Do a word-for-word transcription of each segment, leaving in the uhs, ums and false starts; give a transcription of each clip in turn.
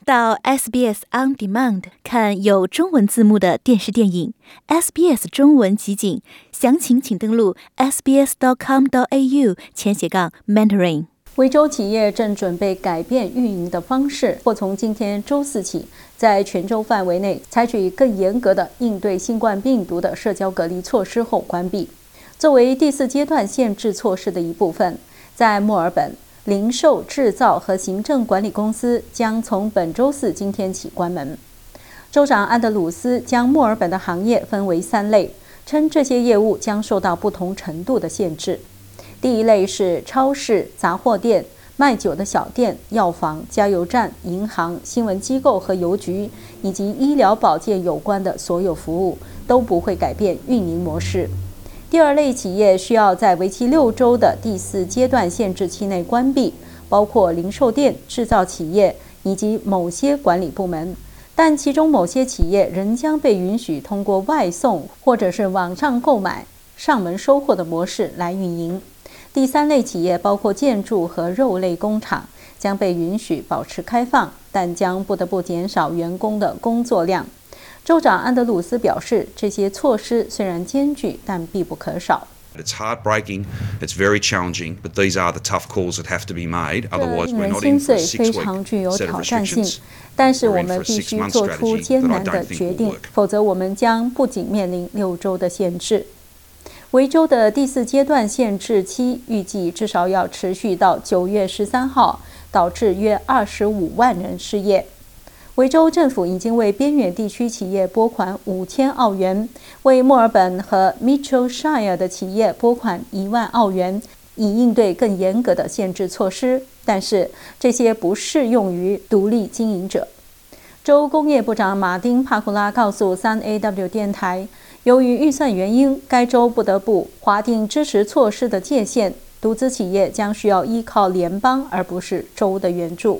到 S B S On Demand 看有中文字幕的电视电影 S B S 中文集锦，详情请登录 s b s dot com dot a u 前斜杠 mentoring。维州企业正准备改变运营的方式，或从今天周四起，在全州范围内采取更严格的应对新冠病毒的社交隔离措施后关闭。作为第四阶段限制措施的一部分，在墨尔本，零售、制造和行政管理公司将从本周四今天起关门。州长安德鲁斯将墨尔本的行业分为三类，称这些业务将受到不同程度的限制。第一类是超市、杂货店、卖酒的小店、药房、加油站、银行、新闻机构和邮局，以及医疗保健有关的所有服务，都不会改变运营模式。第二类企业需要在为期六周的第四阶段限制期内关闭，包括零售店、制造企业以及某些管理部门，但其中某些企业仍将被允许通过外送或者是网上购买、上门收货的模式来运营。第三类企业包括建筑和肉类工厂，将被允许保持开放，但将不得不减少员工的工作量。州长安德鲁斯表示，这些措施虽然艰巨，但必不可少。 It's heartbreaking, it's very challenging, but these are the tough calls that have to be made. Otherwise, we're not in for a six-week set of restrictions. 但是我们必须做出艰难的决定，否则我们将不仅面临六周的限制。维州的第四阶段限制期预计至少要持续到九月十三号，导致约二十五万人失业。维州政府已经为边远地区企业拨款五千澳元，为墨尔本和 Mitchellshire 的企业拨款一万澳元，以应对更严格的限制措施。但是这些不适用于独立经营者。州工业部长马丁·帕库拉告诉 三 A W 电台，由于预算原因，该州不得不划定支持措施的界限。独资企业将需要依靠联邦而不是州的援助。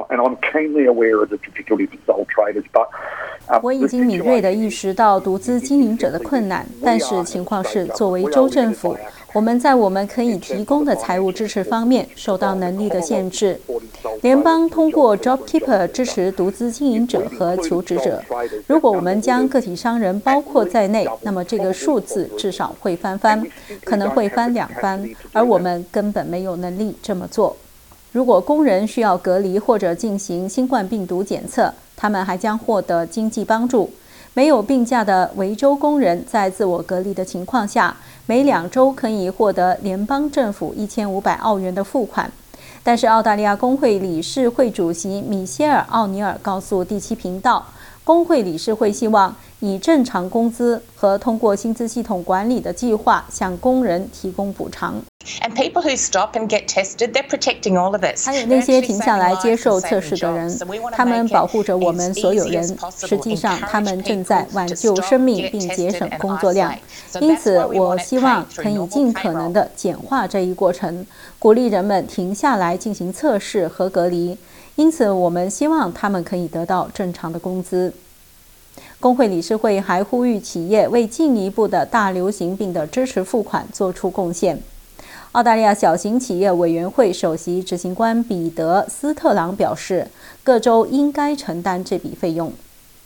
我已经敏锐地意识到独资经营者的困难，但是情况是，作为州政府，我们在我们可以提供的财务支持方面受到能力的限制。联邦通过 JobKeeper 支持独资经营者和求职者。如果我们将个体商人包括在内，那么这个数字至少会翻番，可能会翻两番，而我们根本没有能力这么做。如果工人需要隔离或者进行新冠病毒检测，他们还将获得经济帮助。没有病假的维州工人在自我隔离的情况下，每两周可以获得联邦政府一千五百澳元的付款。但是澳大利亚工会理事会主席米歇尔·奥尼尔告诉第七频道，工会理事会希望以正常工资和通过薪资系统管理的计划向工人提供补偿。 And people who stop and get tested, they're protecting all of us. 还有那些停下来接受测试的人，他们保护着我们所有人。实际上，他们正在挽救生命并节省工作量。因此，我希望可以尽可能地简化这一过程，鼓励人们停下来进行测试和隔离。因此，我们希望他们可以得到正常的工资。工会理事会还呼吁企业为进一步的大流行病的支持付款做出贡献。澳大利亚小型企业委员会首席执行官彼得·斯特朗表示，各州应该承担这笔费用。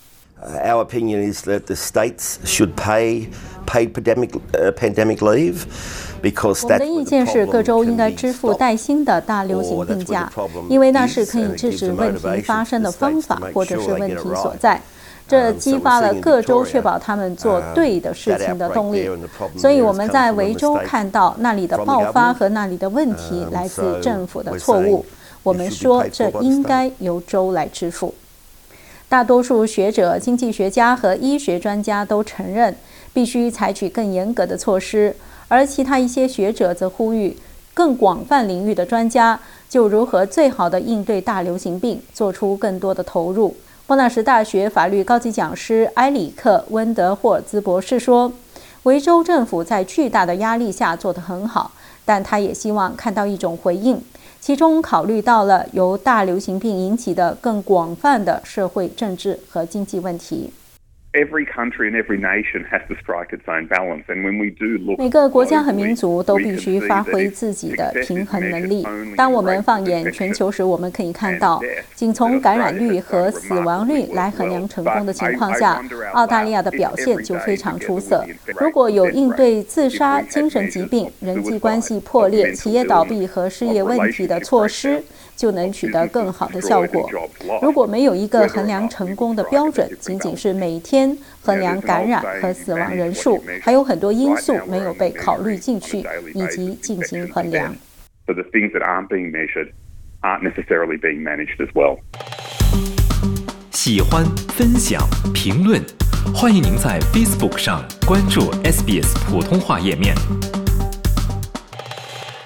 Our opinion is that the states should pay paid pandemic uh, pandemic leave because 我们的意见是，各州应该支付带薪的大流行病假，因为那是可以制止问题发生的方法或者是问题所在。这激发了各州确保他们做对的事情的动力，所以我们在维州看到那里的爆发和那里的问题来自政府的错误。我们说这应该由州来支付。大多数学者、经济学家和医学专家都承认必须采取更严格的措施，而其他一些学者则呼吁更广泛领域的专家就如何最好地应对大流行病做出更多的投入。莫纳什大学法律高级讲师埃里克·温德霍尔兹博士说，维州政府在巨大的压力下做得很好，但他也希望看到一种回应，其中考虑到了由大流行病引起的更广泛的社会、政治和经济问题。 Every country and every nation has to strike its own balance, and when we do look, 每个国家和民族都必须发挥自己的平衡能力。当我们放眼全球时，我们可以看到，仅从感染率和死亡率来衡量成功的情况下，澳大利亚的表现就非常出色。如果有应对自杀、精神疾病、人际关系破裂、企业倒闭和失业问题的措施，就能取得更好的效果。如果没有一个衡量成功的标准，仅仅是每天衡量感染和死亡人数，还有很多因素没有被考虑进去以及进行衡量。 So the things that aren't being measured aren't necessarily being managed as well. 喜欢、分享、评论，欢迎您在 Facebook 上关注 S B S 普通话页面。